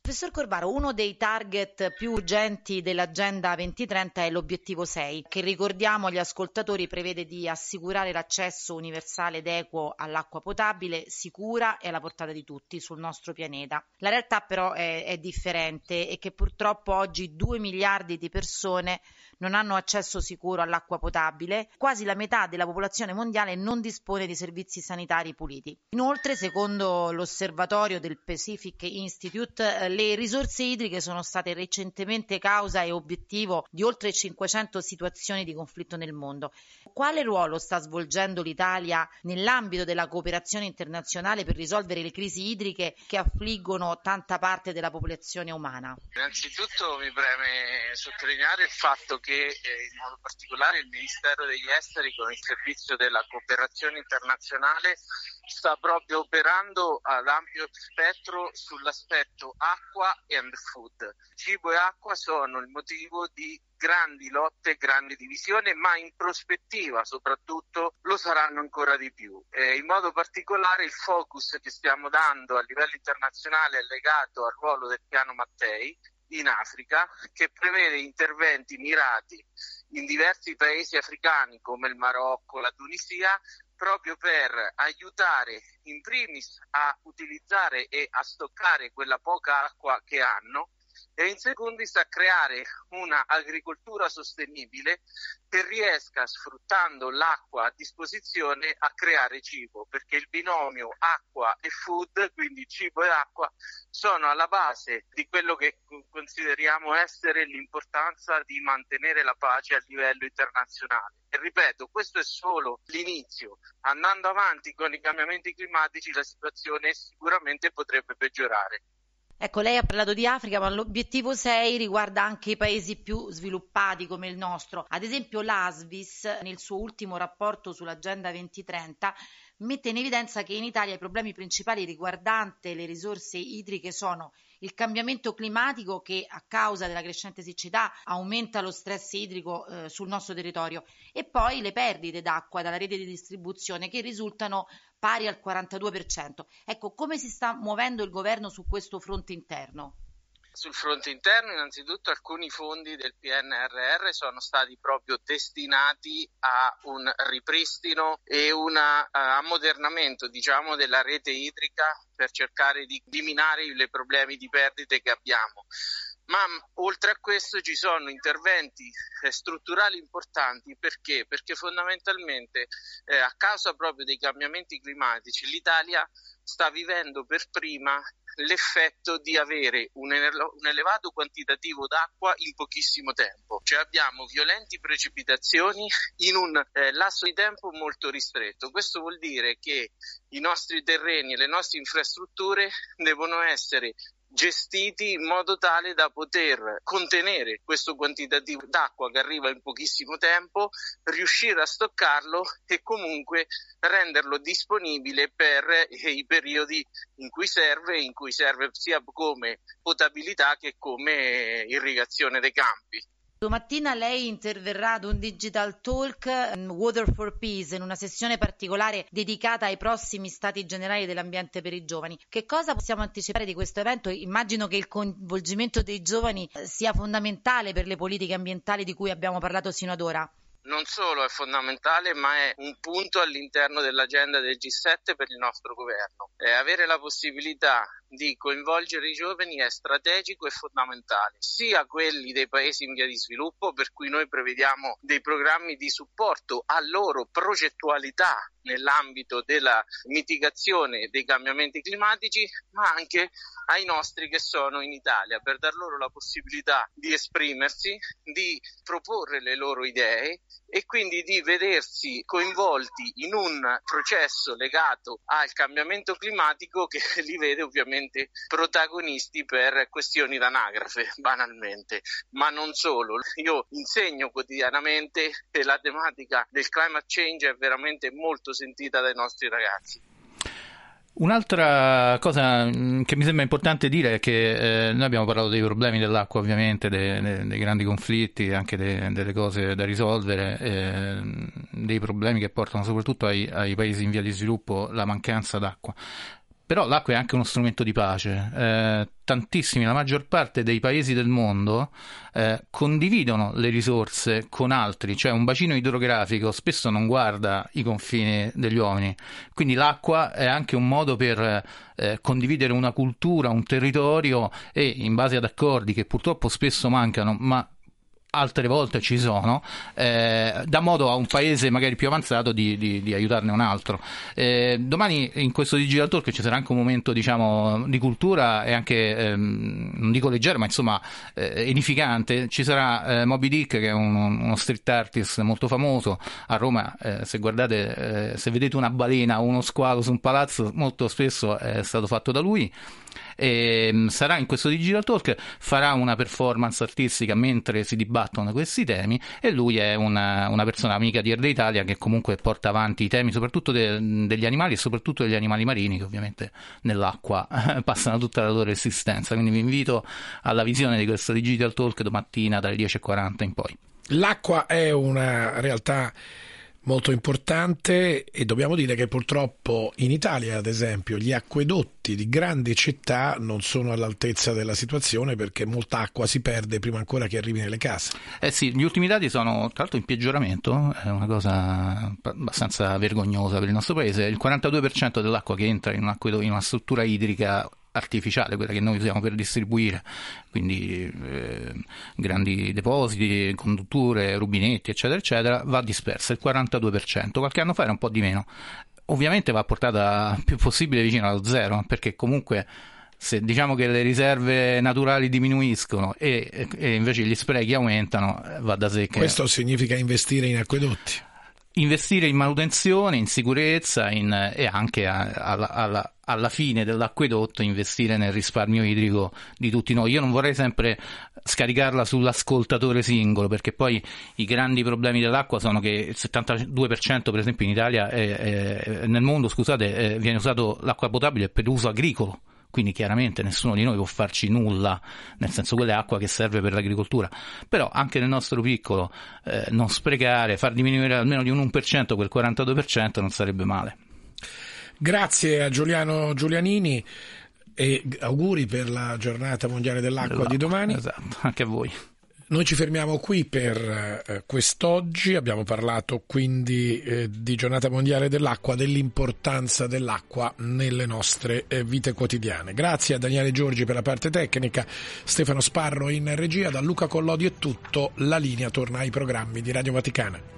N: Professor Corvaro, uno dei target più urgenti dell'Agenda duemilatrenta è l'obiettivo sei, che ricordiamo agli ascoltatori prevede di assicurare l'accesso universale ed equo all'acqua potabile, sicura e alla portata di tutti sul nostro pianeta. La realtà però è, è differente e che purtroppo oggi due miliardi di persone non hanno accesso sicuro all'acqua potabile, quasi la metà della popolazione mondiale non dispone di servizi sanitari puliti. Inoltre, secondo l'osservatorio del Pacific Institute, le risorse idriche sono state recentemente causa e obiettivo di oltre cinquecento situazioni di conflitto nel mondo. Quale ruolo sta svolgendo l'Italia nell'ambito della cooperazione internazionale per risolvere le crisi idriche che affliggono tanta parte della popolazione umana?
O: Innanzitutto mi preme sottolineare il fatto che eh, in modo particolare il Ministero degli Esteri con il servizio della cooperazione internazionale sta proprio operando ad ampio spettro sull'aspetto acqua and food. Cibo e acqua sono il motivo di grandi lotte e grandi divisioni, ma in prospettiva soprattutto lo saranno ancora di più. E in modo particolare il focus che stiamo dando a livello internazionale è legato al ruolo del piano Mattei in Africa, che prevede interventi mirati in diversi paesi africani come il Marocco, la Tunisia, proprio per aiutare in primis a utilizzare e a stoccare quella poca acqua che hanno e in secondis a creare una agricoltura sostenibile che riesca, sfruttando l'acqua a disposizione, a creare cibo, perché il binomio acqua e food, quindi cibo e acqua, sono alla base di quello che consideriamo essere l'importanza di mantenere la pace a livello internazionale. E ripeto, questo è solo l'inizio. Andando avanti con i cambiamenti climatici la situazione sicuramente potrebbe peggiorare.
N: Ecco, lei ha parlato di Africa, ma l'obiettivo sei riguarda anche i paesi più sviluppati come il nostro. Ad esempio l'A S V I S, nel suo ultimo rapporto sull'Agenda duemilatrenta, mette in evidenza che in Italia i problemi principali riguardanti le risorse idriche sono il cambiamento climatico, che a causa della crescente siccità aumenta lo stress idrico eh, sul nostro territorio, e poi le perdite d'acqua dalla rete di distribuzione, che risultano pari al quarantadue per cento. Ecco, come si sta muovendo il governo su questo fronte interno?
O: Sul fronte interno, innanzitutto, alcuni fondi del P N R R sono stati proprio destinati a un ripristino e un ammodernamento, diciamo, della rete idrica per cercare di eliminare i problemi di perdite che abbiamo. Ma oltre a questo ci sono interventi eh, strutturali importanti. Perché? Perché fondamentalmente eh, a causa proprio dei cambiamenti climatici l'Italia sta vivendo per prima l'effetto di avere un, un elevato quantitativo d'acqua in pochissimo tempo. Cioè abbiamo violenti precipitazioni in un eh, lasso di tempo molto ristretto. Questo vuol dire che i nostri terreni e le nostre infrastrutture devono essere gestiti in modo tale da poter contenere questo quantitativo d'acqua che arriva in pochissimo tempo, riuscire a stoccarlo e comunque renderlo disponibile per i periodi in cui serve, in cui serve sia come potabilità che come irrigazione dei campi.
N: Domattina lei interverrà ad un Digital Talk Water for Peace, in una sessione particolare dedicata ai prossimi stati generali dell'ambiente per i giovani. Che cosa possiamo anticipare di questo evento? Immagino che il coinvolgimento dei giovani sia fondamentale per le politiche ambientali di cui abbiamo parlato sino ad ora.
O: Non solo è fondamentale, ma è un punto all'interno dell'agenda del G sette per il nostro governo. Eh, avere la possibilità di coinvolgere i giovani è strategico e fondamentale, sia quelli dei paesi in via di sviluppo, per cui noi prevediamo dei programmi di supporto a loro progettualità nell'ambito della mitigazione dei cambiamenti climatici, ma anche ai nostri che sono in Italia, per dar loro la possibilità di esprimersi, di proporre le loro idee e quindi di vedersi coinvolti in un processo legato al cambiamento climatico che li vede ovviamente protagonisti per questioni d'anagrafe, banalmente, ma non solo. Io insegno quotidianamente che la tematica del climate change è veramente molto sentita dai nostri ragazzi.
L: Un'altra cosa che mi sembra importante dire è che eh, noi abbiamo parlato dei problemi dell'acqua, ovviamente, dei, dei, dei grandi conflitti, anche de, delle cose da risolvere, eh, dei problemi che portano soprattutto ai, ai paesi in via di sviluppo la mancanza d'acqua. Però l'acqua è anche uno strumento di pace. Eh, tantissimi, la maggior parte dei paesi del mondo eh, condividono le risorse con altri, cioè un bacino idrografico spesso non guarda i confini degli uomini, quindi l'acqua è anche un modo per eh, condividere una cultura, un territorio, e in base ad accordi che purtroppo spesso mancano, ma altre volte ci sono, eh, dà modo a un paese magari più avanzato di, di, di aiutarne un altro. Eh, domani in questo Digital Talk ci sarà anche un momento, diciamo, di cultura e anche, ehm, non dico leggero, ma insomma eh, edificante. Ci sarà eh, Moby Dick, che è un, uno street artist molto famoso a Roma. Eh, se guardate, eh, se vedete una balena o uno squalo su un palazzo, molto spesso è stato fatto da lui. E sarà in questo Digital Talk, farà una performance artistica mentre si dibattono questi temi, e lui è una, una persona amica di Erde Italia che comunque porta avanti i temi soprattutto de, degli animali, e soprattutto degli animali marini, che ovviamente nell'acqua passano tutta la loro esistenza. Quindi vi invito alla visione di questo Digital Talk domattina dalle dieci e quaranta in poi.
H: L'acqua è una realtà molto importante, e dobbiamo dire che purtroppo in Italia, ad esempio, gli acquedotti di grandi città non sono all'altezza della situazione, perché molta acqua si perde prima ancora che arrivi nelle case.
L: Eh sì, gli ultimi dati sono tra l'altro in peggioramento, è una cosa abbastanza vergognosa per il nostro paese. Il quarantadue per cento dell'acqua che entra in un acquedotto, in una struttura idrica artificiale, quella che noi usiamo per distribuire, quindi eh, grandi depositi, condutture, rubinetti, eccetera eccetera, va dispersa il quarantadue per cento. Qualche anno fa era un po' di meno. Ovviamente va portata più possibile vicino allo zero, perché comunque se diciamo che le riserve naturali diminuiscono e, e invece gli sprechi aumentano, va da sé che
H: questo significa investire in acquedotti,
L: investire in manutenzione, in sicurezza, in, e anche a, alla, alla, alla fine dell'acquedotto investire nel risparmio idrico di tutti noi. Io non vorrei sempre scaricarla sull'ascoltatore singolo, perché poi i grandi problemi dell'acqua sono che il settantadue per cento per esempio in Italia è, è, nel mondo scusate è, viene usato l'acqua potabile per uso agricolo. Quindi chiaramente nessuno di noi può farci nulla, nel senso quella è acqua che serve per l'agricoltura. Però anche nel nostro piccolo eh, non sprecare, far diminuire almeno di un uno per cento quel quarantadue per cento non sarebbe male.
H: Grazie a Giuliano Giulianini e auguri per la giornata mondiale dell'acqua, dell'acqua di domani.
L: Esatto, anche a voi.
H: Noi ci fermiamo qui per eh, quest'oggi. Abbiamo parlato quindi eh, di giornata mondiale dell'acqua, dell'importanza dell'acqua nelle nostre eh, vite quotidiane. Grazie a Daniele Giorgi per la parte tecnica, Stefano Sparro in regia. Da Luca Collodi è tutto, la linea torna ai programmi di Radio Vaticana.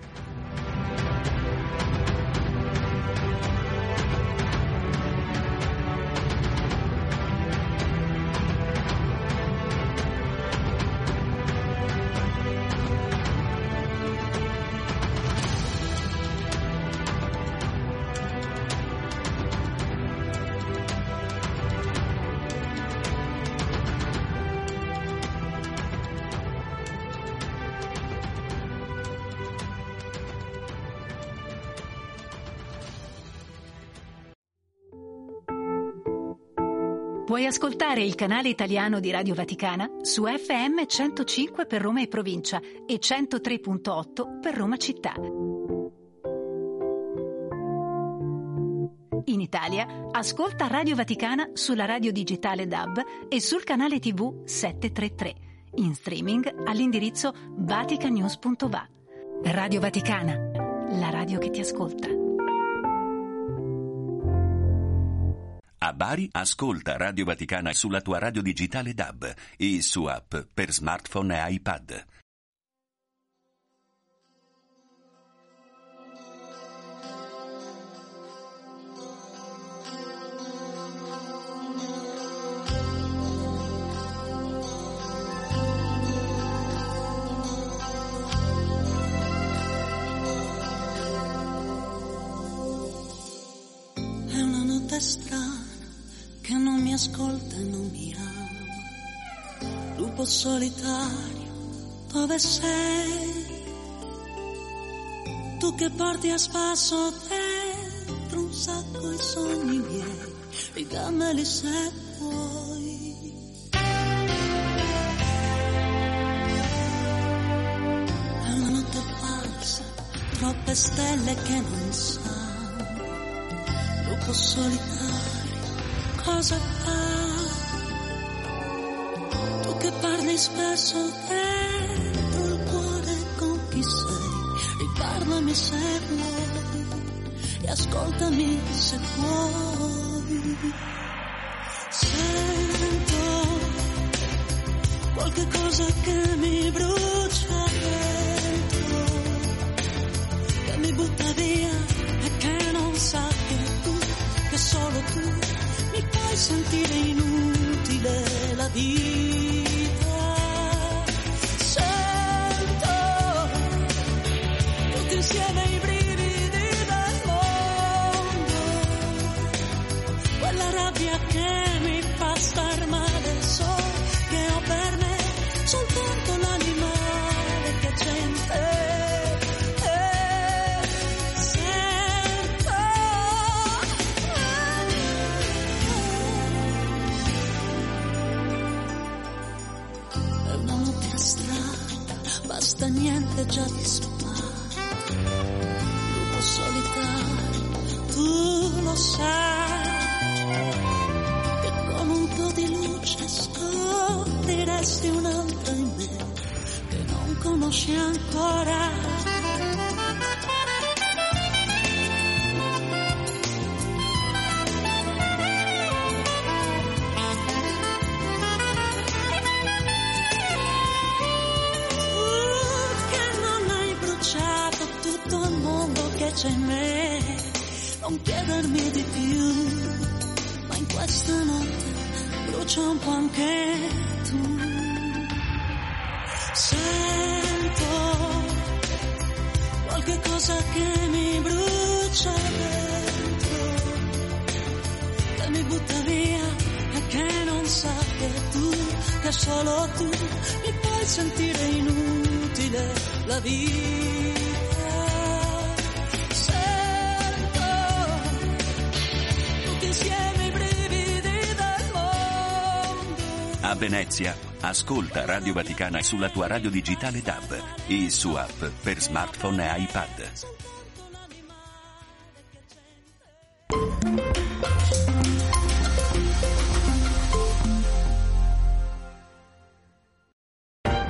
P: Puoi ascoltare il canale italiano di Radio Vaticana su F M centocinque per Roma e provincia e centotré virgola otto per Roma città. In Italia, ascolta Radio Vaticana sulla radio digitale D A B e sul canale tivù settecentotrentatré, in streaming all'indirizzo vaticanews punto va. Radio Vaticana, la radio che ti ascolta.
B: A Bari ascolta Radio Vaticana sulla tua radio digitale D A B e su app per smartphone e iPad.
Q: È una notte strana che non mi ascolta e non mi ama. Lupo solitario, dove sei? Tu che porti a spasso dentro un sacco i sogni miei, ridammeli se vuoi. È una notte falsa, troppe stelle che non sanno. Lupo solitario, cosa fa. Tu che parli spesso dentro il cuore con chi sei, riparlami se vuoi e ascoltami se vuoi. Sento qualche cosa che mi brucia dentro, che mi butta via e che non sa che tu, che solo tu mi fai sentire inutile la vita. Sento tutti insieme i brividi del mondo, quella rabbia che mi fa star male, so che ho per me soltanto l'animale che c'è in te. Basta niente già di spazio, lupo solitario, tu lo sai, che con un po' di luce scopriresti un'altra in me che non conosci ancora. C'è in me, non chiedermi di più, ma in questa notte brucia un po' anche tu. Sento qualche cosa che mi brucia dentro, che mi butta via e che non sa che tu, che solo tu mi fai sentire inutile la vita.
B: A Venezia, ascolta Radio Vaticana sulla tua radio digitale D A B e su app per smartphone e iPad.